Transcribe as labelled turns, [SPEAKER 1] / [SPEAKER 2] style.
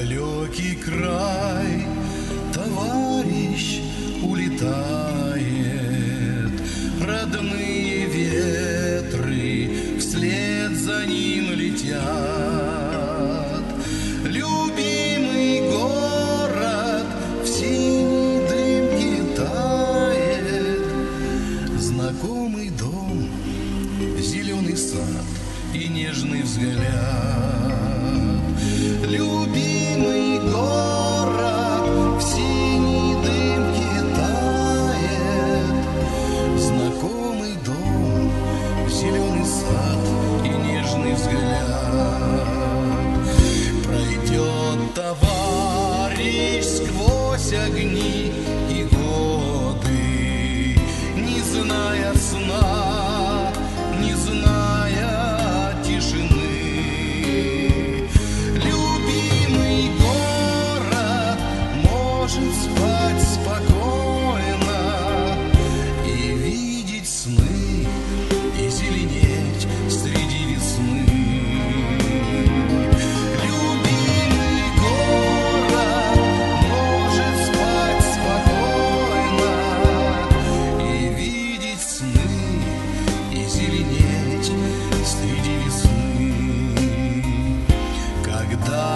[SPEAKER 1] далекий край товарищ улетает, родные ветры вслед за ним летят. Любимый город в синей дымке тает, знакомый дом, зеленый сад и нежный взгляд. Любимый город в синей дымке тает, знакомый дом, зеленый сад и нежный взгляд. Пройдет товарищ сквозь огни и годы, не зная сна, не зная тишины. Может спать спокойно и видеть сны, и зеленеть среди весны. Любимый город может спать спокойно и видеть сны, и зеленеть среди весны. Когда